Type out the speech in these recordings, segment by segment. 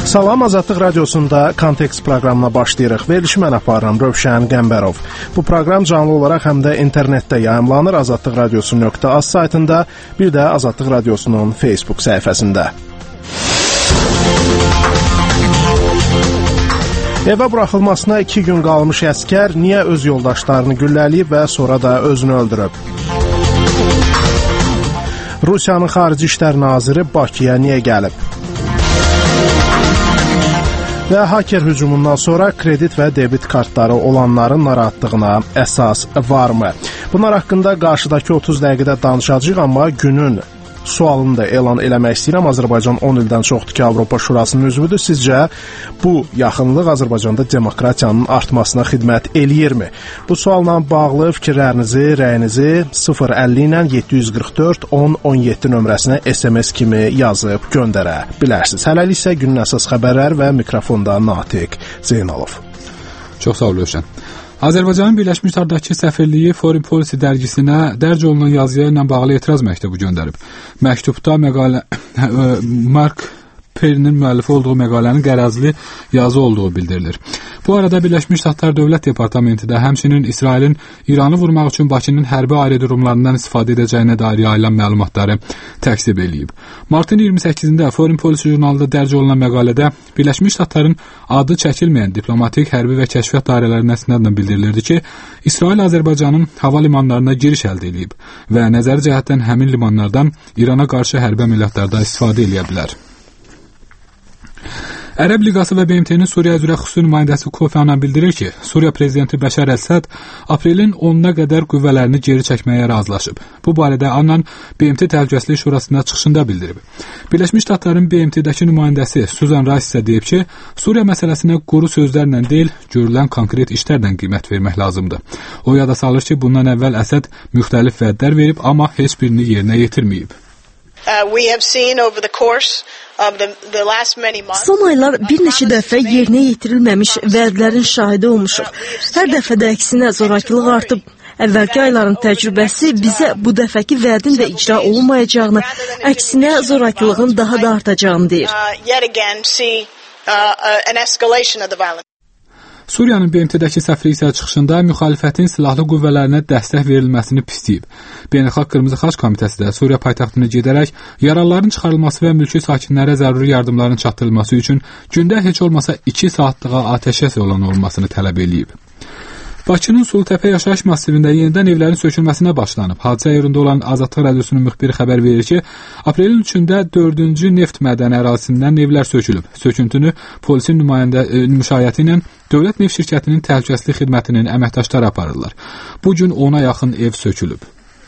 Salam, Azadlıq Radiosunda Kontekst proqramına başlayırıq. Verilişi mən aparıram, Rövşən Qəmbərov. Bu proqram canlı olaraq həm də internetdə yayımlanır azadlıqradiosu.az saytında, bir də Azadlıq Radiosunun Facebook səhifəsində. Evə buraxılmasına 2 gün qalmış əskər niyə öz yoldaşlarını güllələyib və sonra da özünü öldürüb? Rusiyanın Xarici İşlər Naziri Bakıya niyə gəlib? Və haker hücumundan sonra kredit və debit kartları olanların narahatlığına əsas varmı? Bunlar haqqında qarşıdakı 30 dəqiqədə danışacağıq, amma günün sualını da elan eləmək istəyirəm. Azərbaycan 10 ildən çoxdur ki, Avropa Şurasının üzvüdür. Sizcə bu yaxınlıq Azərbaycanda demokratiyanın artmasına xidmət eləyirmi? Bu sualla bağlı fikirlərinizi, rəyinizi 050 ilə 744 1017 nömrəsinə SMS kimi yazıb göndərə bilərsiniz. Hələlik isə günün əsas xəbərləri və mikrofonda Natiq Zeynalov. Çox sağ ol, Rövşən. Azərbaycanın Birləşmiş Ştatlardakı səfirliyi Foreign Policy dərgisinə dərc olunan yazıya ilə bağlı etiraz məktubu göndərib. Məktubda məqalə Mark Perinin müəllifi olduğu məqalənin qərəzli yazı olduğu bildirilir. Bu arada Birləşmiş Ştatlar Dövlət Departamenti də həmçinin İsrailin İranı vurmaq üçün Bakının hərbi aerodromlarından istifadə edəcəyinə dair yayılan məlumatları təksib eləyib. Martın 28-də Foreign Policy jurnalında dərc olunan məqalədə Birləşmiş Ştatların adı çəkilməyən diplomatik, hərbi və kəşfiyyat dairələrinin əsnadla bildirilirdi ki, İsrail Azərbaycanın hava limanlarına giriş əldə edib və nəzəri cəhətdən həmin limanlardan İrana qarşı hərbi əməliyyatlarda istifadə edə bilər. Ərəb Liqası və BMT-nin Suriya üzrə xüsusi nümayəndəsi Kofi Annan bildirir ki, Suriya prezidenti Bəşər Əsəd aprelin 10-na qədər qüvvələrini geri çəkməyə razılaşıb. Bu barədə Annan BMT Təhlükəsizlik Şurasında çıxışında bildirib. Birləşmiş Ştatların BMT-dəki nümayəndəsi Susan Rice isə deyib ki, Suriya məsələsinə quru sözlərlə deyil, görülən konkret işlərlə qiymət vermək lazımdır. O yada salır ki, bundan əvvəl Əsəd müxtəlif vədlər verib, amma heç birini yerinə yetirməyib. Son aylar bir neçə dəfə yerinə yetirilməmiş vədlərin şahidi olmuşuq. Hər dəfə də əksinə zorakılıq artıb. Əvvəlki ayların təcrübəsi bizə bu dəfəki vədin də icra olunmayacağını, əksinə zorakılığın daha da artacağını deyir. Suriyanın BMT-dəki səfiri isə çıxışında müxalifətin silahlı qüvvələrinə dəstək verilməsini pisləyib. Beynəlxalq Qırmızı Xaç Komitəsi də Suriya paytaxtına gedərək yaralıların çıxarılması və mülki sakinlərə zəruri yardımların çatdırılması üçün gündə heç olmasa 2 saatlığa atəşkəs elan olunmasını tələb edib. Bakının Sulutəpə yaşayış massivində yenidən evlərin sökülməsinə başlanıb. Hadisə yerində olan Azadlıq Radiosunun müxbiri xəbər verir ki, aprelin 3-də 4-cü neft mədəni ərazisindən evlər sökülüb. Söküntünü polisin müşayiəti ilə Dövlət Neft Şirkətinin Təhlükəsizlik Xidmətinin əməkdaşları aparırlar. Bu gün 10-a yaxın ev sökülüb.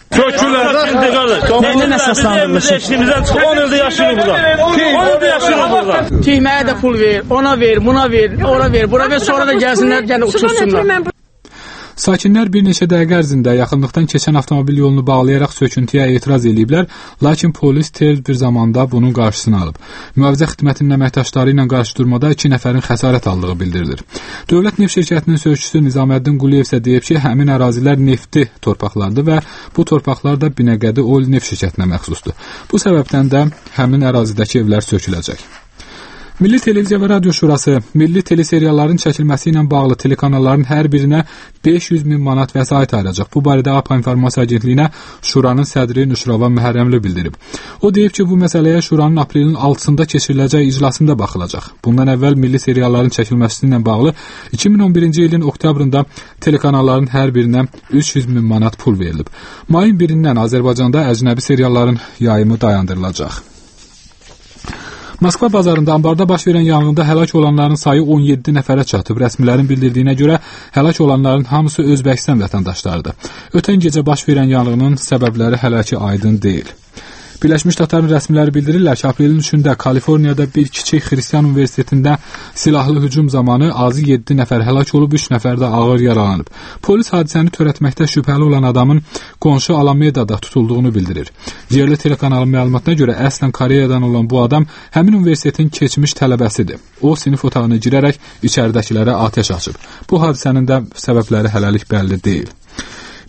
Nəylə əsaslandırılır? 10 ildə yaşayır burada. Tüyməyə də pul ver, ona ver, buna ver, ora ver, bura ver, sonra da gəlsinlər, gəlin uçursunlar. Sakinlər bir neçə dəqiqə ərzində yaxınlıqdan keçən avtomobil yolunu bağlayaraq söküntüyə etiraz ediblər, lakin polis tez bir zamanda bunun qarşısını alıb. Mühafizə xidmətinin əməkdaşları ilə qarşıdurmada 2 nəfərin xəsarət aldığı bildirilir. Dövlət Neft Şirkətinin sözçüsü Nizaməddin Quliyev isə deyib ki, həmin ərazilər neftli torpaqlardır və bu torpaqlar da Binəqədi Oil Neft Şirkətinə məxsusdur. Bu səbəbdən də həmin ərazidəki evlər söküləcək. Milli Televiziya və Radio Şurası milli teleserialların çəkilməsi ilə bağlı telekanalların hər birinə 500 min manat vəsait ayıracaq. Bu barədə APA İnformasiya Agentliyinə Şuranın sədri Nüşravan Məhərrəmli bildirib. O deyib ki, bu məsələyə Şuranın aprelin 6-sında keçiriləcək iclasında baxılacaq. Bundan əvvəl milli serialların çəkilməsi ilə bağlı 2011-ci ilin oktyabrında telekanalların hər birinə 300 min manat pul verilib. Mayın 1-dən Azərbaycanda əcnəbi serialların yayımı dayandırılacaq. Moskva bazarında ambarda baş verən yanğında həlak olanların sayı 17 nəfərə çatıb. Rəsmilərin bildirdiyinə görə həlak olanların hamısı Özbəkistan vətəndaşlarıdır. Ötən gecə baş verən yanğının səbəbləri hələ ki aydın deyil. Birləşmiş Ştatların rəsmiləri bildirirlər ki, aprelin 3-də Kaliforniyada bir kiçik xristian universitetində silahlı hücum zamanı azı 7 nəfər həlak olub, 3 nəfər də ağır yaralanıb. Polis hadisəni törətməkdə şübhəli olan adamın qonşu Alamedada tutulduğunu bildirir. Yerli telekanalın məlumatına görə əslən Koreyadan olan bu adam həmin universitetin keçmiş tələbəsidir. O, sinif otağına girərək içəridəkilərə atəş açıb. Bu hadisənin də səbəbləri hələlik bəlli deyil.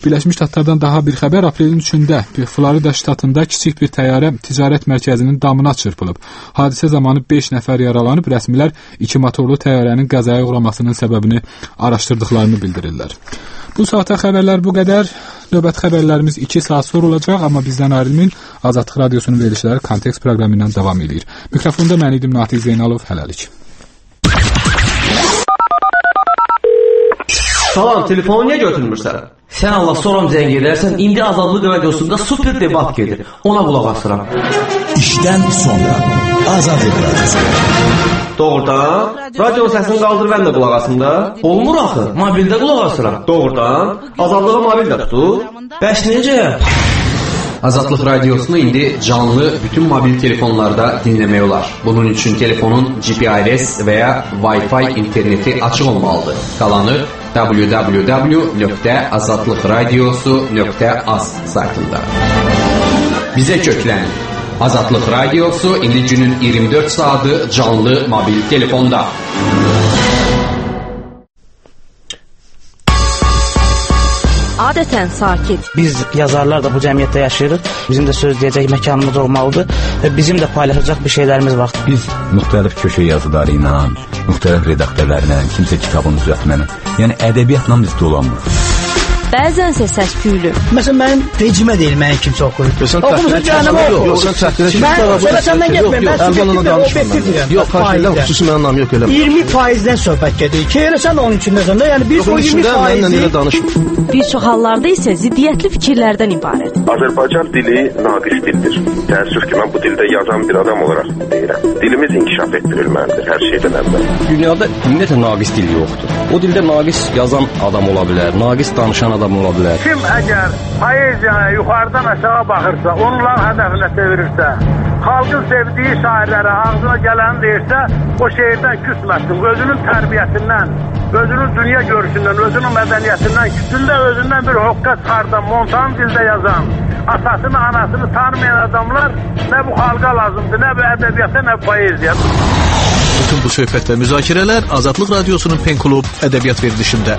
Birləşmiş Ştatlardan daha bir xəbər: aprelin 3-də Florida ştatında kiçik bir təyyarə ticarət mərkəzinin damına çırpılıb. Hadisə zamanı 5 nəfər yaralanıb. Rəsmilər 2 motorlu təyyarənin qəzaya uğramasının səbəbini araşdırdıqlarını bildirirlər. Bu saata xəbərlər bu qədər. Növbəti xəbərlərimiz 2 saat sonra olacaq, amma bizdən ayrılmayın. Azadlıq Radiosunun verilişləri Kontekst proqramı ilə davam edir. Mikrofonda mən idim Natiq Zeynalov. Hələlik. Salam, telefonu niyə götürmürsən? Sən Allah soram zəng edərsən, indi Azadlıq Radiosunda super debat gedir. Ona qulaq asıram. İşdən sonra Azadlıq Radiosu. Doğrudan? Radio səsini qaldır, mən də qulaq asım da. Olmur axı, mobildə qulaq asıram. Doğrudan? Azadlığı mobildə tutur. Bəs necə? Azadlıq Radiosunu indi canlı bütün mobil telefonlarda dinləmək olar. Bunun üçün telefonun GPRS və ya Wi-Fi interneti açıq olmalıdır. Qalanı www.azadlıqradiosu.az saytında. Bizə köklənin. Azadlıq Radiosu indi günün 24 saatı canlı mobil telefonda. Adətən sakit. Biz yazarlar da bu cəmiyyətdə yaşayırıq. Bizim də söz deyəcək məkanımız olmalıdır və bizim də paylaşacaq bir şeylərimiz var. Biz müxtəlif köşə yazıları ilə, müxtəlif redaktörlərlə, kimsə kitabını düzəltməni, yəni ədəbiyyatla biz dolanmırıq. Bəzənsə səs-küylü. Məsələn, mənim vecimə deyil, mənim kimsə oxuyur. Sən yox, xarşıyla xüsusi mənim nam yox elə. 20%-dən söhbət gedir. Ki, elə sən onun içindəsən də, yəni biz o 20%-i... Bir çox hallarda isə ziddiyyətli fikirlərdən ibarət. Azərbaycan dili naqis dildir. Təəssüf ki, mən bu dildə yazan bir adam olaraq deyirəm. Dilimiz inkişaf etdirilməlidir hər şeydən əvvəl. Dünyada ümumiyyətlə naqis dil yoxdur. O dildə naqis yazan adam ola bilər, naqis danışan adam ola bilər. Kim əgər poeziyaya yuxarıdan aşağı baxırsa, onların hədəfinə çevirirsə, xalqın sevdiyi şairlərə ağzına gələni deyirsə, o şeirdən küsməsin, özünün tərbiyəsindən, özünün dünya görüşündən, özünün mədəniyyətindən, küsündə özündən bir hoqqa çıxardan, montan dildə yazan, atasını, anasını tanımayan adamlar nə bu xalqa lazımdır, nə bu ədəbiyyata, nə bu poeziya. Bütün bu söhbət və müzakirələr Azadlıq Radiosunun Pen Klub ədəbiyyat verilişində.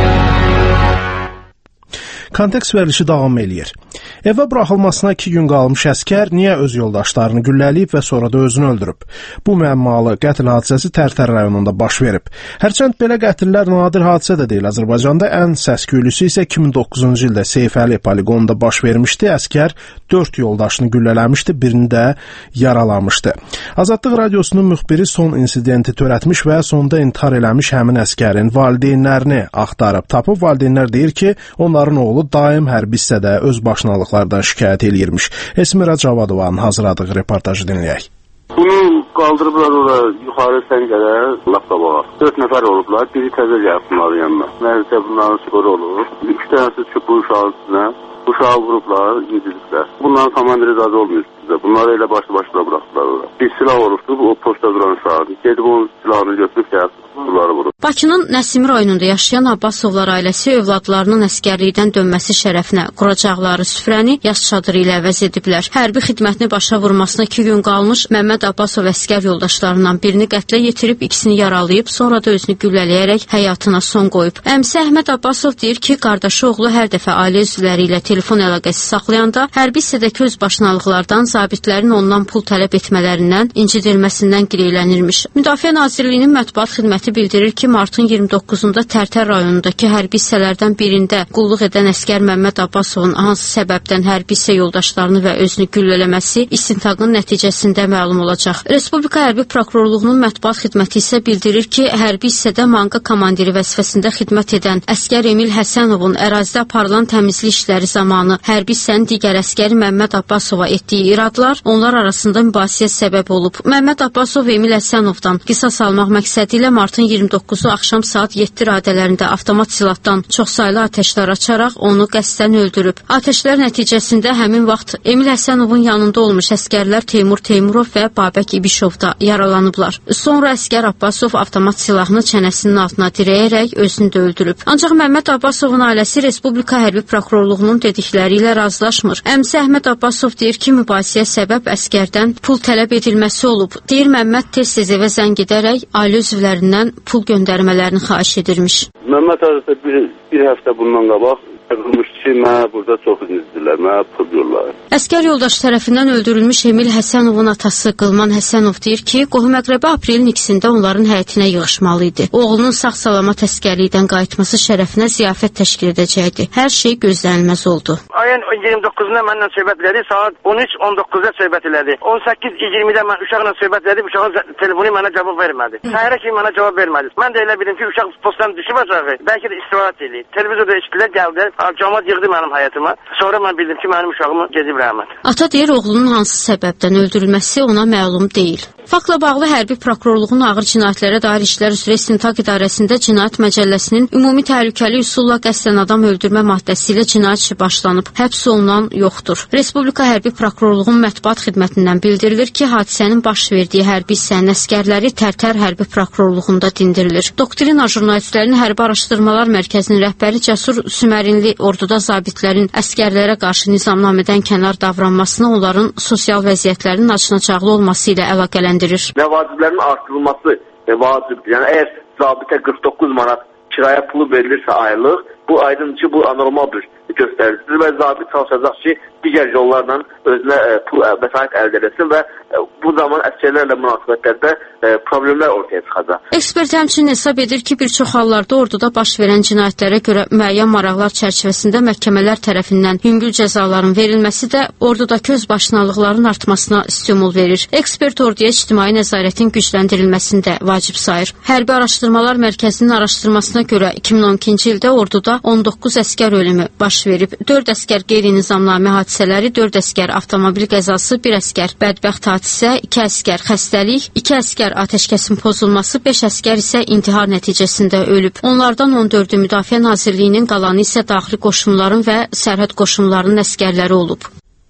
Kontekst verilişi davam eləyir. Evə buraxılmasına 2 gün qalmış əskər niyə öz yoldaşlarını güllələyib və sonra da özünü öldürüb? Bu müəmmalı qətl hadisəsi Tərtər rayonunda baş verib. Hərçənd belə qətllər nadir hadisə də deyil Azərbaycanda, ən səs-küylüsü isə 2009-cu ildə Seyfəli poligonunda baş vermişdi. Əskər 4 yoldaşını güllələmişdi, birini də yaralamışdı. Azadlıq Radiosunun müxbiri son insidenti törətmiş və sonda intihar eləmiş həmin əskərin valideynlərini axtarıb tapıb. Valideynlər deyir ki, onların oğlu daim hərbi hissədə öz başınalıqlardan şikayət eləyirmiş. Esmira Cavadovanın hazırladığı reportajı dinləyək. Bunu qaldırıblar ora yuxarı səngələ, lap qabağa. 4 nəfər olublar, biri təzə gəlib bunların yanına. Məncə bunların skoru olur. 2 dənəsi çıxıb bu uşağın üstünə. Uşağı vurublar, yediriblər. Bunların komandiri zadı olmuyor bizdə. Bunları elə başlı-başına bıraxdılar ora. Bir silah olubdu, o poçta duran uşağın. Gedib o silahını götürüb gəlib bunları vurub. Bakının Nəsimi rayonunda yaşayan Abbasovlar ailəsi övladlarının əskərlikdən dönməsi şərəfinə quracaqları süfrəni yas çadırı ilə əvəz ediblər. Hərbi xidmətini başa vurmasına 2 gün qalmış Məmməd Abbasov əskər yoldaşlarından birini qətlə yetirib, ikisini yaralayıb, sonra da özünü güllələyərək həyatına son qoyub. Əmsi Əhməd Abbasov deyir ki, qardaşı oğlu hər dəfə ailə üzvləri ilə telefon əlaqəsi saxlayanda hərbi hissədəki öz başınalıqlardan zabitlərin ondan pul tələb etmələrindən, incidilməsindən gileylənirmiş. Müdafiə Nazirliyinin mətbuat xidməti bildirir ki, martın 29-unda Tərtər rayonundakı hərbi hissələrdən birində qulluq edən əskər Məmməd Abbasovun hansı səbəbdən hərbi hissə yoldaşlarını və özünü güllələməsi istintaqın nəticəsində məlum olacaq. Respublika Hərbi Prokurorluğunun mətbuat xidməti isə bildirir ki, hərbi hissədə manqa komandiri vəzifəsində xidmət edən əskər Emil Həsənovun ərazidə aparılan təmizlik işləri zamanı hərbi hissənin digər əskəri Məmməd Abbasova etdiyi iradlar onlar arasında mübahisəyə səbəb olub. Məmməd Abbasov Emil Həsənovdan qisas almaq məqsədi ilə martın 29-u axşam saat 7 radələrində avtomat silahdan çoxsaylı atəşlər açaraq onu qəsdən öldürüb. Atəşlər nəticəsində həmin vaxt Emil Həsənovun yanında olmuş əskərlər Teymur Teymurov və Babək İbişov da yaralanıblar. Sonra əskər Abbasov avtomat silahını çənəsinin altına dirəyərək özünü də öldürüb. Ancaq Məmməd Abbasovun ailəsi Respublika Hərbi Prokurorluğunun dedikləri ilə razılaşmır. Əmsi Əhməd Abbasov deyir ki, mübahisəyə səbəb əskərdən pul tələb edilməsi olub. Deyir Məmməd tez-tez evə zəng edərək ailə üzvlərindən pul göndərmələrini xahiş edirmiş. Məmməd Həzrətə bir həftə bundan qabaq Qurmuşçu mənə burada çox üzüldülər, mənə pul yollar. Əskər yoldaşı tərəfindən öldürülmüş Emil Həsənovun atası Qılman Həsənov deyir ki, qohum-əqrəbə aprelin 2-sində onların həyətinə yığışmalı idi. Oğlunun sağ-salamat əskərlikdən qayıtması şərəfinə ziyafət təşkil edəcəkdi. Hər şey gözlənilməz oldu. Ayın 29-da mənlə söhbət elədi, saat 13-19-da söhbət elədi. 18-20-də mən uşaqla söhbət elədi, uşağın telefonu mənə cavab vermədi. Səhərə kimi mənə cavab vermədi. Mən də elə bildim ki, uşaq postdan düşüb aşağı, bəlkə də istirahət eləyir. Televizorda eşitdilər, gəldi. Camaat yığdı mənim həyatıma. Sonra mən bildim ki, mənim uşağımı gedib rəhmət. Ata deyir, oğlunun hansı səbəbdən öldürülməsi ona məlum deyil. Faktla bağlı Hərbi Prokurorluğun Ağır Cinayətlərə Dair İşlər üzrə İstintaq İdarəsində Cinayət Məcəlləsinin ümumi təhlükəli üsulla qəsdən adam öldürmə maddəsi ilə cinayət işi başlanıb. Həbs olunan yoxdur. Respublika Hərbi Prokurorluğun mətbuat xidmətindən bildirilir ki, hadisənin baş verdiyi hərbi hissənin əskərləri Tərtər Hərbi Prokurorluğunda dindirilir. Doktrina jurnalistlərin Hərbi Araşdırmalar Mərkəzinin rəhbəri Cəsur Sümərinli orduda zabitlərin əskərlərə qarşı nizamnamədən kənar davranmasını onların sosial vəziyyətlərinin açılacaqlı olması ilə əlaqələndirir. Və vaciblərin artırılması vacibdir. Yəni əgər zabitə 49 manat kirayə pulu verilirsə aylıq, bu aydın ki, bu anormal bir göstəricidir və zabit çalışacaq ki, digər yollarla özünə pul vəsait əldə etsin və bu zaman əsgərlərlə münasibətlərdə problemlər ortaya çıxacaq. Ekspert həmçinin hesab edir ki, bir çox hallarda orduda baş verən cinayətlərə görə müəyyən maraqlar çərçivəsində məhkəmələr tərəfindən yüngül cəzaların verilməsi də ordudakı özbaşınalıqların artmasına stimul verir. Ekspert orduya ictimai nəzarətin gücləndirilməsini də vacib sayır. Hərbi Araşdırmalar Mərkəzinin araşdırmasına görə 2012-ci ildə orduda 19 əskər ölümü baş verib. 4 əskər qeyri-nizamnamə hadisələri, 4 əskər avtomobil qəzası, 1 əskər bədbəxt hadisə, 2 əskər xəstəlik, 2 əskər atəşkəsin pozulması, 5 əskər isə intihar nəticəsində ölüb. Onlardan 14-ü Müdafiə Nazirliyinin, qalanı isə daxili qoşunların və sərhəd qoşunlarının əskərləri olub.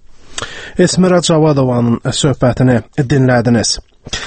Esmira Cavadovanın söhbətini dinlədiniz.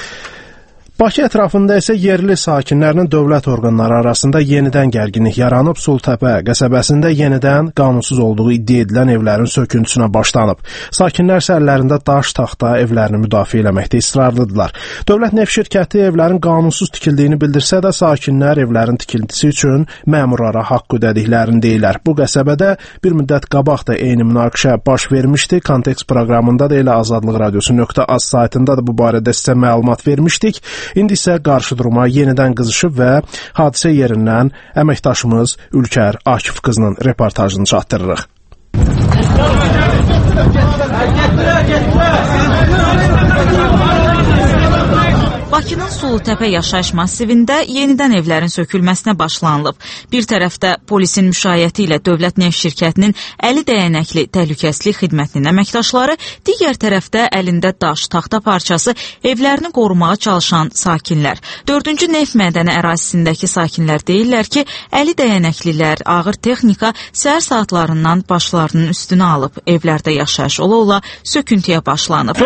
Bakı ətrafında isə yerli sakinlərinin dövlət orqanları arasında yenidən gərginlik yaranıb, Sultəpə qəsəbəsində yenidən qanunsuz olduğu iddia edilən evlərin söküntüsünə başlanıb. Sakinlər isə əllərində daş taxta evlərini müdafiə eləməkdə israrlıdırlar. Dövlət Neft şirkəti evlərin qanunsuz tikildiyini bildirsə də, sakinlər evlərin tikintisi üçün məmurlara haqq ödədiklərini deyirlər. Bu qəsəbədə bir müddət qabaq da eyni münaqişə baş vermişdi. Kontekst proqramında da elə Azadlıq Radiosu.az saytında da bu barədə sizə məlumat vermişdik. İndi isə qarşı duruma yenidən qızışıb və hadisə yerindən əməkdaşımız Ülkər Akif qızının reportajını çatdırırıq. Bakının Sulutəpə yaşayış massivində yenidən evlərin sökülməsinə başlanılıb. Bir tərəfdə polisin müşayiəti ilə Dövlət Neft şirkətinin əli dəyənəkli təhlükəsizlik xidmətinin əməkdaşları, digər tərəfdə əlində daş, taxta parçası evlərini qorumağa çalışan sakinlər. 4-cü neft mədəni ərazisindəki sakinlər deyirlər ki, əli dəyənəklilər, ağır texnika səhər saatlarından başlarının üstünə alıb, evlərdə yaşayış ola-ola söküntüyə başlanıb.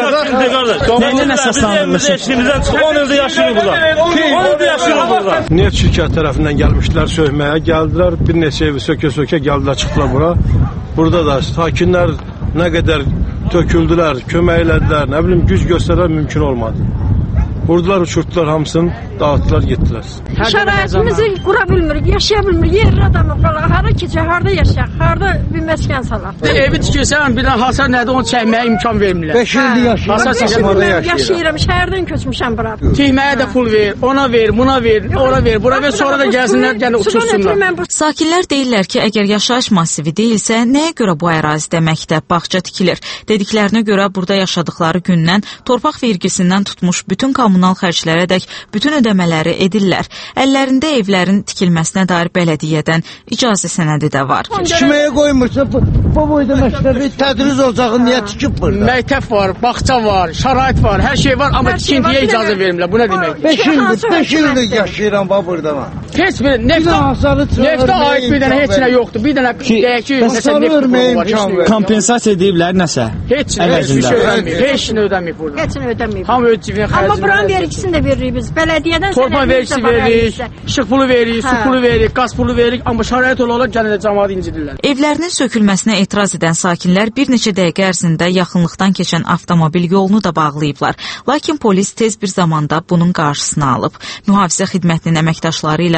Neft şirkət tərəfindən gəlmişlər söhməyə, gəldilər, bir neçə evi sökə-sökə gəldilər, çıxdılar bura. Burada da sakinlər nə qədər töküldülər, kömək elədilər, nə bilim, güc göstərlər mümkün olmadı. Vurdular, uçurtdular, hamısını dağıtdılar, getdilər. Şəraitimizi qura bilmirik, yaşaya bilmirik. Yerli adamı qala, hara keçək, harada yaşayaq, harada bir məskən salaq. Evi tikirsən, bir dənə hasar nədir, onu çəkməyə imkan vermirlər. 5 ildir yaşayıram, şəhərdən köçmüşəm bura. Tihməyə də pul ver, ona ver, buna ver, ora ver, bura ver, sonra da gəlsinlər, gəlin uçursunlar. Sakinlər deyirlər ki, əgər yaşayış massivi deyilsə, nəyə görə bu ərazidə məktəb, bağça tikilir? Dediklərinə görə burada yaşadıkları gündən torpaq vergisindən tutmuş bütün kommunal xərclərədək bütün ödəmələri edirlər. Əllərində evlərin tikilməsinə dair bələdiyyədən icazə sənədi də var. Tikməyə qoymursa, bu boyda məktəbi tədris olacağı niyə tikib burada? Məktəb var, bağça var, şərait var, hər şey var, amma tikintiyə icazə vermirlər. Bu nə deməkdir? 5 ildir yaşayıram burada. Heç bir neftə aid bir dənə heç nə yoxdur. Bir dənə deyək ki, kompensasiya ediblər nəsə? Heç nə ödəməyib burada. Heç nə ödəməyib. Hamı öz cibinə xərcləyir. Amma buranın vergisini də veririk biz. Bələdiyyədən torpaq vergisi veririk, işıq pulu veririk, su pulu veririk, qaz pulu veririk, amma şərait olaraq gələn də cəmaatı incidirlər. Evlərinin sökülməsinə etiraz edən sakinlər bir neçə dəqiqə ərzində yaxınlıqdan keçən avtomobil yolunu da bağlayıblar. Lakin polis tez bir zamanda bunun qarşısını alıb. Mühafizə xidmətinin əməkdaşları ilə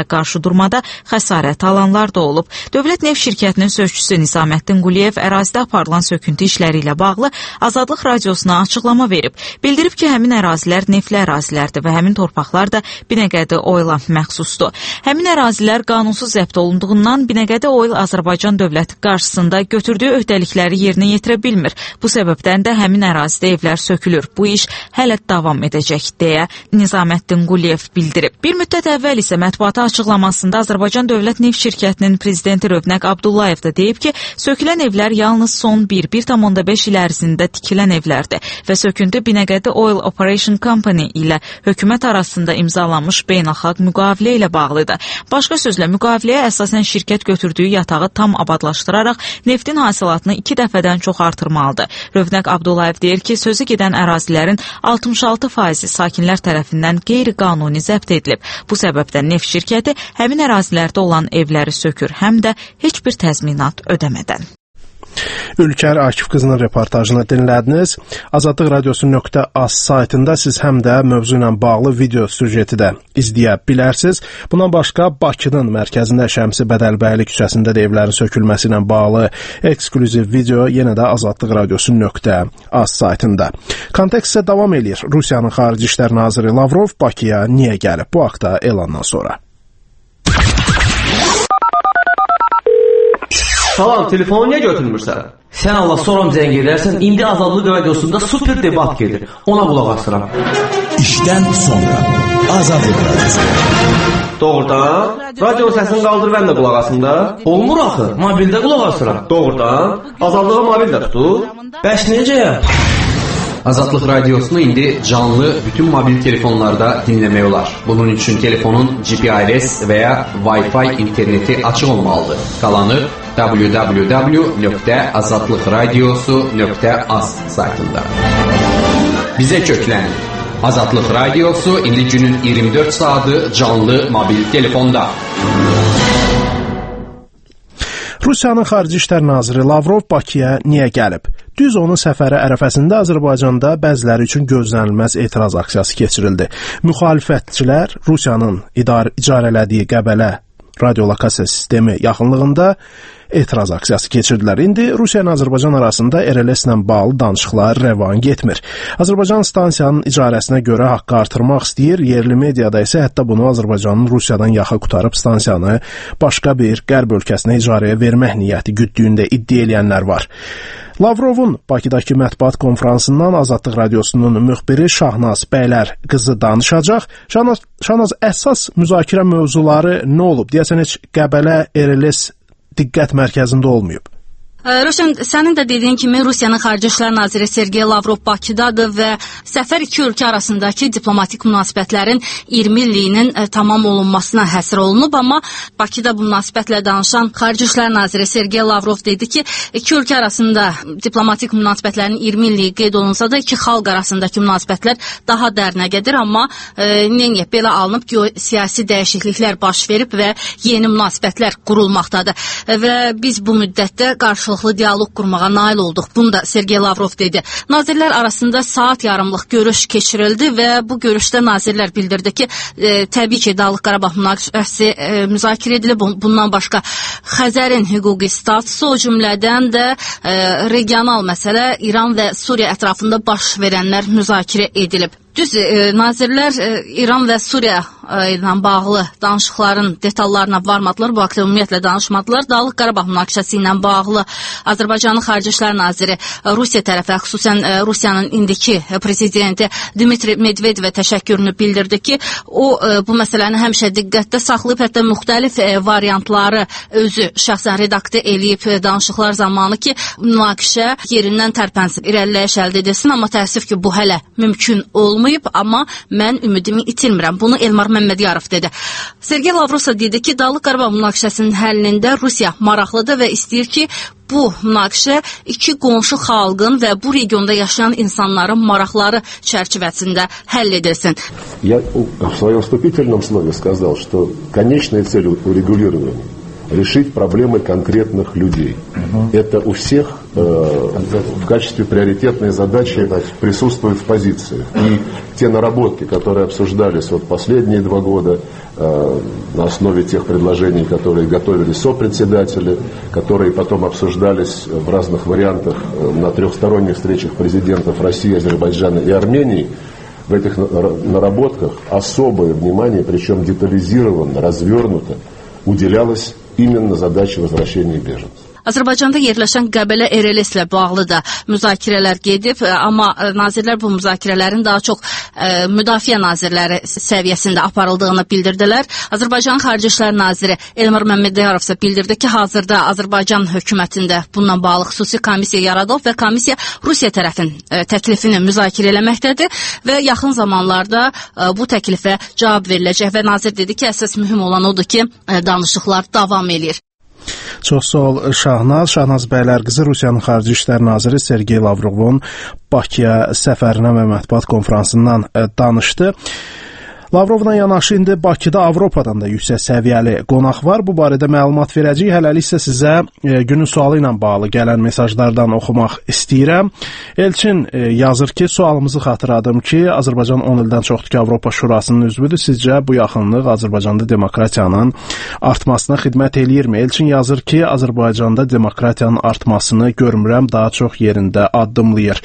qarşı durmada xəsarət alanlar da olub. Dövlət Neft Şirkətinin sözçüsü Nizaməddin Quliyev ərazidə aparılan söküntü işləri ilə bağlı Azadlıq Radiosuna açıqlama verib. Bildirib ki, həmin ərazilər neftli ərazilərdir və həmin torpaqlar da Binəqədi Oil-a məxsusdur. Həmin ərazilər qanunsuz zəbt olunduğundan Binəqədi Oil Azərbaycan dövləti qarşısında götürdüyü öhdəlikləri yerinə yetirə bilmir. Bu səbəbdən də həmin ərazidə evlər sökülür. Bu iş hələ davam edəcək, deyə Nizaməddin Quliyev bildirib. Bir müddət əvvəl isə mətbuata açıqlamasında Azərbaycan Dövlət Neft Şirkətinin prezidenti Rövnəq Abdullayev da deyib ki, sökülən evlər yalnız son 1,5 il ərzində tikilən evlərdir və söküntü Binəqədi Oil Operation Company ilə hökumət arasında imzalanmış beynəlxalq müqavilə ilə bağlıdır. Başqa sözlə, müqaviləyə əsasən şirkət götürdüyü yatağı tam abadlaşdıraraq neftin hasilatını 2 dəfədən çox artırmalıdır. Rövnəq Abdullayev deyir ki, sözü gedən ərazilərin 66% sakinlər tərəfindən qeyri-qanuni zəbt edilib. Bu səbəbdən neft şirkəti həmin ərazilərdə olan evləri sökür, həm də heç bir təzminat ödəmədən. Ülker Akif qızının reportajını dinlədiniz. Azadlıq Radiosu.az saytında siz həm də mövzu ilə bağlı video süjeti də izləyə bilərsiniz. Bundan başqa Bakının mərkəzində Şəmsi Bədəlbəyli küçəsində də evlərin sökülməsi ilə bağlı eksklüziv video yenə də Azadlıq Radiosu.az saytında. Kontekst isə davam edir. Rusiyanın Xarici İşlər Naziri Lavrov Bakıya niyə gəlib? Bu haqda elandan sonra. Salam, telefonu niyə götürmürsən? Sən Allah soram zəng edərsən, indi Azadlıq Radiosunda super debat gedir. Ona qulaq asıram. İşdən sonra Azadlıq Radiosu. Doğrudan? Radio səsini qaldır, mən də qulaq asım da. Olmur axı, mobildə qulaq asıram. Doğrudan? Azadlığı mobildə tutur. Bəs necə? Azadlıq Radiosunu indi canlı bütün mobil telefonlarda dinləmək olar. Bunun üçün telefonun GPRS və ya Wi-Fi interneti açıq olmalıdır. Qalanı www.azadlıqradiosu.az saytında. Bizə köklənin. Azadlıq Radiosu indi günün 24 saatı canlı mobil telefonda. Rusiyanın Xarici İşlər Naziri Lavrov Bakıya niyə gəlib? Düz onun səfəri ərəfəsində Azərbaycanda bəziləri üçün gözlənilməz etiraz aksiyası keçirildi. Müxalifətçilər Rusiyanın icarələdiyi Qəbələ radiolokasiya sistemi yaxınlığında etiraz aksiyası keçirdilər. İndi Rusiya ilə Azərbaycan arasında RLS ilə bağlı danışıqlar rəvan getmir. Azərbaycan stansiyanın icarəsinə görə haqqı artırmaq istəyir, yerli mediada isə hətta bunu Azərbaycanın Rusiyadan yaxa qutarıb stansiyanı başqa bir qərb ölkəsinə icarəyə vermək niyyəti güddüyündə iddia edənlər var. Lavrovun Bakıdakı mətbuat konfransından Azadlıq Radiosunun müxbiri Şahnaz Bəylər qızı danışacaq. Şahnaz, əsas müzakirə mövzuları nə olub? Deyəsən heç Qəbələ RLS diqqət mərkəzində olmayıb. Ruşen, sənin də dediyin kimi Rusiyanın Xarici İşlər Naziri Sergey Lavrov Bakıdadır və səfər iki ölkə arasındakı diplomatik münasibətlərin 20 illiyinin tamam olunmasına həsr olunub, amma Bakıda bu münasibətlə danışan Xarici İşlər Naziri Sergey Lavrov dedi ki, iki ölkə arasında diplomatik münasibətlərin 20 illiyi qeyd olunsa da iki xalq arasındakı münasibətlər daha dərinə gedir, amma belə alınıb ki, o siyasi dəyişikliklər baş verib və yeni münasibətlər qurulmaqdadır və biz bu müddətdə qarşılıqlı dialoq qurmağa nail olduq. Bunu da Sergey Lavrov dedi. Nazirlər arasında saat yarımlıq görüş keçirildi və bu görüşdə nazirlər bildirdi ki, təbii ki, Dağlıq Qarabağ münaqişəsi müzakirə edilib. Bundan başqa Xəzərin hüquqi statusu, o cümlədən də regional məsələ İran və Suriya ətrafında baş verənlər müzakirə edilib. Düz nazirlər İran və Suriya ilə bağlı danışıqların detallarına varmadılar, bu haqda ümumiyyətlə danışmadılar. Dağlıq Qarabağ münaqişəsi ilə bağlı Azərbaycanın Xarici İşlər Naziri Rusiya tərəfə, xüsusən Rusiyanın indiki prezidenti Dmitri Medvedevə təşəkkürünü bildirdi ki, o bu məsələni həmişə diqqətdə saxlayıb, hətta müxtəlif variantları özü şəxsən redaktə eləyib danışıqlar zamanı ki, münaqişə yerindən tərpənsin, irəliləyiş əldə edilsin, amma təəssüf ki, bu hələ mümkün olmur. Amma mən ümidimi itirmirəm. Bunu Elmar Məmmədiyarov dedi. Sergey Lavrov dedi ki, Dağlıq Qarabağ münaqişəsinin həllində Rusiya maraqlıdır və istəyir ki, bu münaqişə iki qonşu xalqın və bu regionda yaşayan insanların maraqları çərçivəsində həll edilsin. Я в своем вступительном слове сказал, что конечная цель урегулирования решить проблемы конкретных людей. Это у всех в качестве приоритетной задачи присутствует в позиции. И те наработки, которые обсуждались последние 2 года, на основе тех предложений, которые готовили сопредседатели, которые потом обсуждались в разных вариантах на трехсторонних встречах президентов России, Азербайджана и Армении, в этих наработках особое внимание, причем детализированно, развернуто, уделялось именно задаче возвращения беженцев. Azərbaycanda yerləşən Qəbələ RLS-lə bağlı da müzakirələr gedib, amma nazirlər bu müzakirələrin daha çox müdafiə nazirləri səviyyəsində aparıldığını bildirdilər. Azərbaycan Xarici İşlər Naziri Elmar Məmmədiyarov isə bildirdi ki, hazırda Azərbaycan hökumətində bununla bağlı xüsusi komissiya yaradılıb və komissiya Rusiya tərəfin təklifini müzakirə eləməkdədir və yaxın zamanlarda bu təklifə cavab veriləcək və nazir dedi ki, əsas mühüm olan odur ki, danışıqlar davam edir. Çox sağ ol Şahnaz. Şahnaz Bəylərqızı Rusiyanın Xarici İşlər Naziri Sergey Lavrovun Bakıya səfərinə və mətbuat konfransından danışdı. Lavrovla yanaşı indi Bakıda Avropadan da yüksək səviyyəli qonaq var. Bu barədə məlumat verəcəyik. Hələlik isə sizə günün sualı ilə bağlı gələn mesajlardan oxumaq istəyirəm. Elçin yazır ki, sualımızı xatırladım ki, Azərbaycan 10 ildən çoxdur ki, Avropa Şurasının üzvüdür. Sizcə bu yaxınlıq Azərbaycanda demokratiyanın artmasına xidmət eləyirmi? Elçin yazır ki, Azərbaycanda demokratiyanın artmasını görmürəm, daha çox yerində addımlayır.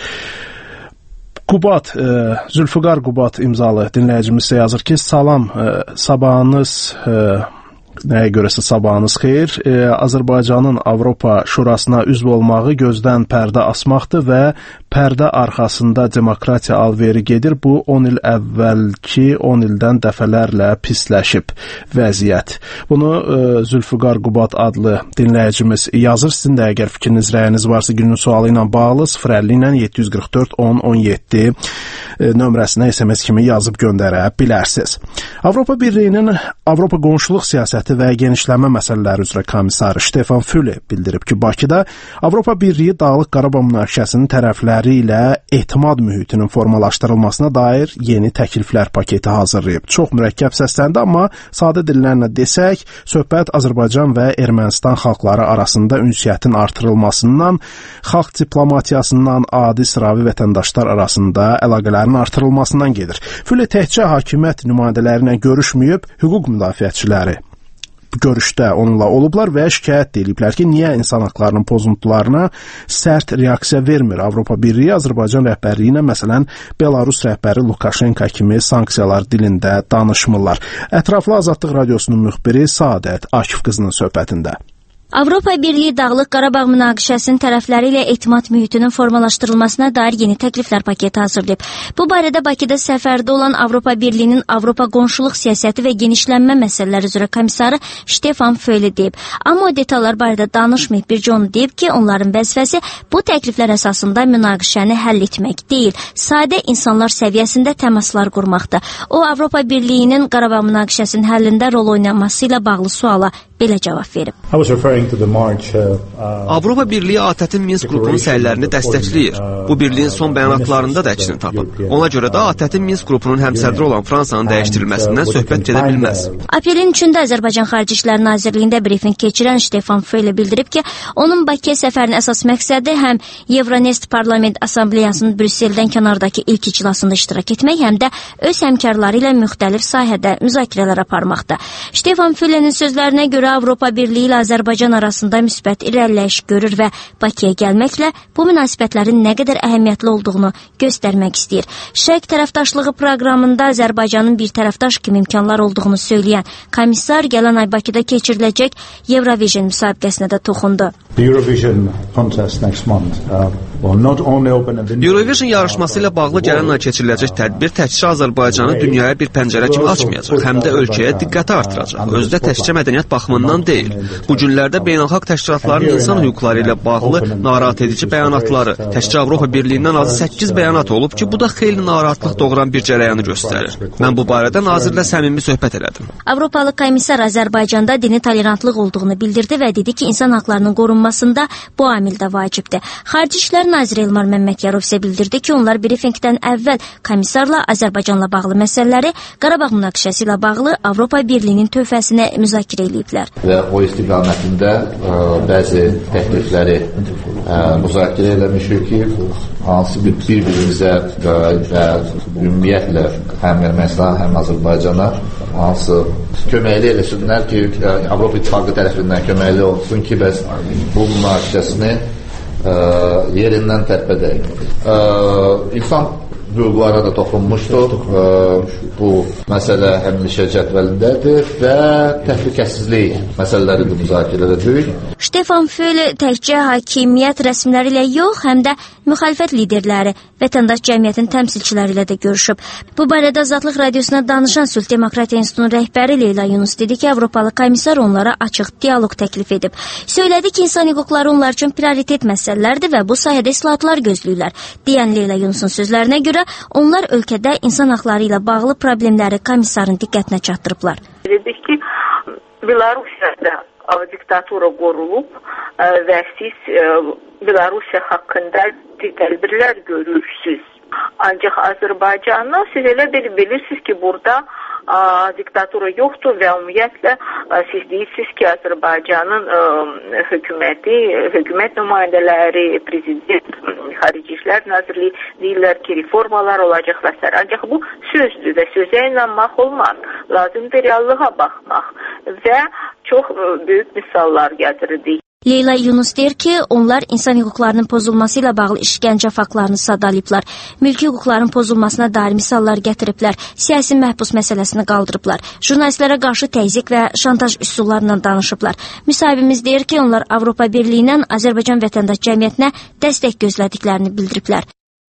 Qubat, Zülfüqar Qubat imzalı dinləyicimiz isə yazır ki, salam, sabahınız, nəyə görəsə sabahınız xeyir. Azərbaycanın Avropa Şurasına üzv olmağı gözdən pərdə asmaqdır və pərdə arxasında demokratiya alveri gedir. Bu 10 il əvvəlki 10 ildən dəfələrlə pisləşib vəziyyət. Bunu Zülfüqar Qubat adlı dinləyicimiz yazır. Sizin də əgər fikriniz, rəyiniz varsa günün sualı ilə bağlı 050 ilə 744 10 17 nömrəsinə SMS kimi yazıb göndərə bilərsiniz. Avropa Birliyinin Avropa qonşuluq siyasəti və genişlənmə məsələləri üzrə komissarı Stefan Füle bildirib ki, Bakıda Avropa Birliyi Dağlıq Qarabağ münaqişəsinin tərəfləri ilə etimad mühitinin formalaşdırılmasına dair yeni təkliflər paketi hazırlayıb. Çox mürəkkəb səsləndi, amma sadə dillərlə desək, söhbət Azərbaycan və Ermənistan xalqları arasında ünsiyyətin artırılmasından, xalq diplomatiyasından, adi sıravi vətəndaşlar arasında əlaqələrin artırılmasından gedir. Füle təkcə hakimiyyət nümayəndələrinə görüşməyib, hüquq müdafiəçiləri görüşdə onunla olublar və şikayət ediblər ki, niyə insan haqlarının pozuntularına sərt reaksiya vermir Avropa Birliyi Azərbaycan rəhbərliyi ilə, məsələn, Belarus rəhbəri Lukashenko kimi sanksiyalar dilində danışmırlar. Ətraflı Azadlıq Radiosunun müxbiri Saadət Akif qızının söhbətində. Avropa Birliyi Dağlıq Qarabağ münaqişəsinin tərəfləri ilə etimad mühitinin formalaşdırılmasına dair yeni təkliflər paketi hazırlayıb. Bu barədə Bakıda səfərdə olan Avropa Birliyinin Avropa qonşuluq siyasəti və genişlənmə məsələləri üzrə komissarı Stefan Füle deyib. Amma o detallar barədə danışmayıb, bircə onu deyib ki, onların vəzifəsi bu təkliflər əsasında münaqişəni həll etmək deyil, sadə insanlar səviyyəsində təmaslar qurmaqdır. O, Avropa Birliyinin Qarabağ münaqişəsinin həllində rol oynaması ilə bağlı suala belə cavab verib. Avropa Birliyi ATƏT-in Minsk qrupunun səylərini dəstəkləyir. Bu birliyin son bəyanatlarında da əksini tapıb. Ona görə də ATƏT-in Minsk qrupunun həmsədri olan Fransanın dəyişdirilməsindən söhbət gedə bilməz. Aprelin 3-də Azərbaycan Xarici İşlər Nazirliyində brifinq keçirən Stefan Füle bildirib ki, onun Bakıya səfərinin əsas məqsədi həm Euronest Parlament Assambleyasının Brüsseldən kənardakı ilk iclasında iştirak etmək, həm də öz həmkarları ilə müxtəlif sahədə müzakirələr aparmaqdır. Stefan Füle'nin sözlərinə görə Avropa Birliyi ilə Azərbaycan arasında müsbət irəliləyiş görür və Bakıya gəlməklə bu münasibətlərin nə qədər əhəmiyyətli olduğunu göstərmək istəyir. Şərq tərəfdaşlığı proqramında Azərbaycanın bir tərəfdaş kimi imkanlar olduğunu söyləyən komissar gələn ay Bakıda keçiriləcək Eurovision müsabiqəsinə də toxundu. Eurovision yarışması ilə bağlı gələn ay keçiriləcək tədbir təkcə Azərbaycanı dünyaya bir pəncərə kimi açmayacaq, həm də ölkəyə diqqəti artıracaq. Özdə təkcə mədəniyyət baxımından deyil. Bu günlərdə beynəlxalq təşkilatların insan hüquqları ilə bağlı narahat edici bəyanatları, təkcə Avropa Birliyindən azı 8 bəyanat olub ki, bu da xeyli narahatlıq doğuran bir cərəyanı göstərir. Mən bu barədə nazirlə səmimi söhbət elədim. Avropalı komissar Azərbaycanda dini tolerantlıq olduğunu bildirdi və dedi ki, insan haqlarının qorunmasında bu amil də vacibdir. Xarici İşlər Naziri Elmar Məmmədiyarov isə bildirdi ki, onlar brifinqdən əvvəl komissarla Azərbaycanla bağlı məsələləri, Qarabağ münaqişəsi ilə bağlı Avropa Birliyinin tövhəsinə müzakirə ediblər. Və o istiqamətində bəzi təklifləri müzakirə eləmişik ki, hansı bir-birimizə və ümumiyyətlə həm Ermənistan, həm Azərbaycana hansı köməkli eləsinlər ki, Avropa İttifaqı tərəfindən köməkli olsun ki, bəs bu münaqişəsini yerindən tərpədək. İnsan hüquqlara da toxunmuşduq. Bu məsələ həmişə cədvəlindədir və təhlükəsizlik məsələləri də müzakirə edirik. Stefan Föhle təkcə hakimiyyət rəsmiləri ilə yox, həm də müxalifət liderləri, vətəndaş cəmiyyətin təmsilçiləri ilə də görüşüb. Bu barədə Azadlıq Radiosuna danışan Sülh Demokratiya İnstitutunun rəhbəri Leyla Yunus dedi ki, Avropalı komissar onlara açıq dialoq təklif edib. Söylədi ki, insan hüquqları onlar üçün prioritet məsələlərdir və bu sahədə islahatlar gözləyirlər. Deyən Leyla Yunusun sözlərinə görə onlar ölkədə insan haqları ilə bağlı problemləri komissarın diqqətinə çatdırıblar. Dedik ki, Belarusiyada diktatura qorulub və siz Belarusya haqqında tədbirlər görürsünüz. Ancaq Azərbaycandan siz elə bilirsiniz ki, burada diktatura yoxdur və ümumiyyətlə siz deyirsiniz ki, Azərbaycanın hökumət nümayəndələri, prezident, xarici İşlər Nazirliyi deyirlər ki, reformalar olacaq və s. Ancaq bu sözdür və sözə inanmaq olmaz. Lazımdır reallığa baxmaq və çox böyük misallar gətirdik. Leyla Yunus deyir ki, onlar insan hüquqlarının pozulması ilə bağlı işgəncə faktlarını sadalayıblar, mülki hüquqların pozulmasına dair misallar gətiriblər, siyasi məhbus məsələsini qaldırıblar, jurnalistlərə qarşı təzyiq və şantaj üsullarla danışıblar. Müsahibimiz deyir ki, onlar Avropa Birliyindən Azərbaycan vətəndaş cəmiyyətinə dəstək gözlədiklərini bildiriblər.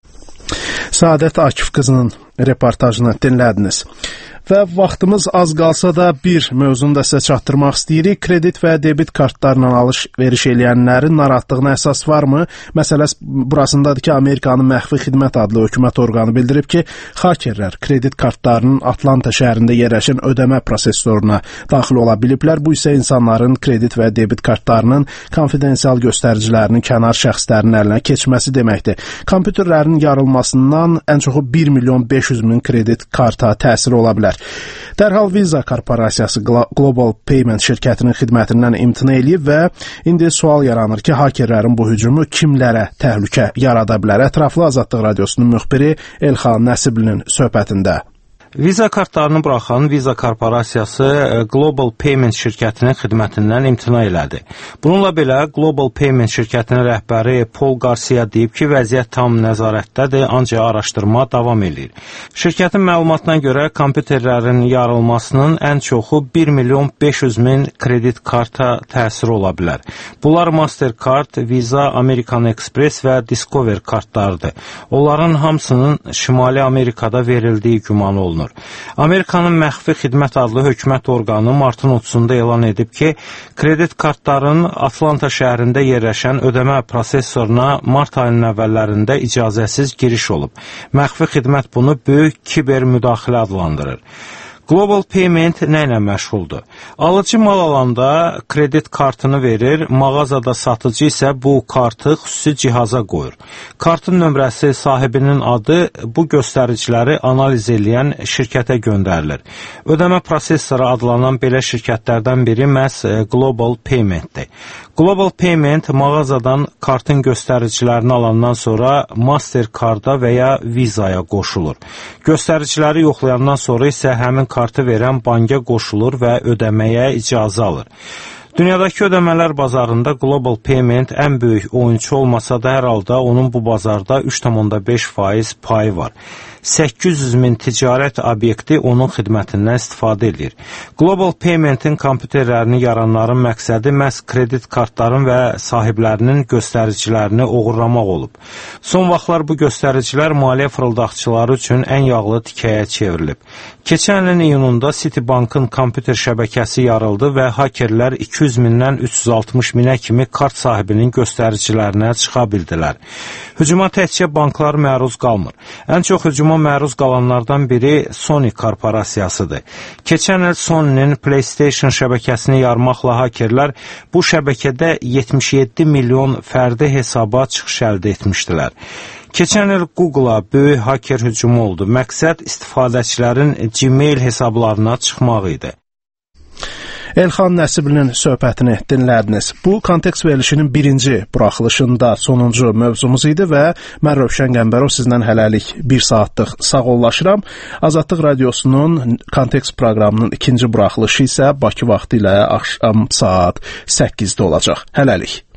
Saadət Akif qızının reportajını dinlədiniz. Və vaxtımız az qalsa da bir mövzunu da sizə çatdırmaq istəyirik. Kredit və debit kartlarla alış-veriş eləyənlərin narahatlığına əsas varmı? Məsələ burasındadır ki, Amerikanın Məxfi Xidmət adlı hökumət orqanı bildirib ki, hakerlər kredit kartlarının Atlanta şəhərində yerləşən ödəmə prosesoruna daxil ola biliblər. Bu isə insanların kredit və debit kartlarının konfidensial göstəricilərinin kənar şəxslərin əlinə keçməsi deməkdir. Kompüterlərin yarılmasından ən çoxu 1.500.000 kredit karta təsir ola bilər. Dərhal Visa korporasiyası Global Payment şirkətinin xidmətindən imtina eləyib və indi sual yaranır ki, hakerlərin bu hücumu kimlərə təhlükə yarada bilər? Ətraflı Azadlıq Radiosunun müxbiri Elxan Nəsiblinin söhbətində. Visa kartlarını buraxan Visa korporasiyası Global Payment şirkətinin xidmətindən imtina elədi. Bununla belə Global Payment şirkətinin rəhbəri Paul Garcia deyib ki, vəziyyət tam nəzarətdədir, ancaq araşdırma davam edir. Şirkətin məlumatına görə kompüterlərin yarılmasının ən çoxu 1.500.000 kredit karta təsiri ola bilər. Bunlar Mastercard, Visa, American Express və Discover kartlarıdır. Onların hamısının Şimali Amerikada verildiyi güman olunur. Amerikanın Məxfi Xidmət adlı hökumət orqanı martın 30-da elan edib ki, kredit kartların Atlanta şəhərində yerləşən ödəmə prosesoruna mart ayının əvvəllərində icazəsiz giriş olub. Məxfi Xidmət bunu böyük kiber müdaxilə adlandırır. Global Payment nə ilə məşğuldur? Alıcı mal alanda kredit kartını verir, mağazada satıcı isə bu kartı xüsusi cihaza qoyur. Kartın nömrəsi, sahibinin adı bu göstəriciləri analiz edən şirkətə göndərilir. Ödəmə prosesoru adlanan belə şirkətlərdən biri məhz Global Paymentdir. Global Payment mağazadan kartın göstəricilərini alandan sonra Mastercard'a və ya Visa'ya qoşulur. Göstəriciləri yoxlayandan sonra isə həmin kartı verən banka qoşulur və ödəməyə icazə alır. Dünyadakı ödəmələr bazarında Global Payment ən böyük oyunçu olmasa da hər halda onun bu bazarda 3,5% payı var. 800.000 ticarət obyekti onun xidmətindən istifadə edir. Global Payment'in kompüterlərini yaranların məqsədi məhz kredit kartların və sahiblərinin göstəricilərini oğurlamaq olub. Son vaxtlar bu göstəricilər maliyyə fırıldaqçıları üçün ən yağlı tikəyə çevrilib. Keçən ilin iyununda Citibank'ın kompüter şəbəkəsi yarıldı və hakerlər 200.000-dən 360.000-ə kimi kart sahibinin göstəricilərinə çıxa bildilər. Hücuma təkcə banklar məruz qalmır. Ən çox hücuma məruz qalanlardan biri Sony korporasiyasıdır. Keçən il Sony'nin PlayStation şəbəkəsini yarmaqla hakerlər bu şəbəkədə 77 milyon fərdi hesaba çıxış əldə etmişdilər. Keçən il Google-a böyük haker hücumu oldu. Məqsəd istifadəçilərin Gmail hesablarına çıxmaq idi. Elxan Nəsiblinin söhbətini dinlədiniz. Bu kontekst verilişinin birinci buraxılışında sonuncu mövzumuz idi və mən Rövşən Qəmbərov sizdən hələlik 1 saatlıq sağollaşıram. Azadlıq Radiosunun kontekst proqramının ikinci buraxılışı isə Bakı vaxtı ilə axşam saat 8-də olacaq. Hələlik.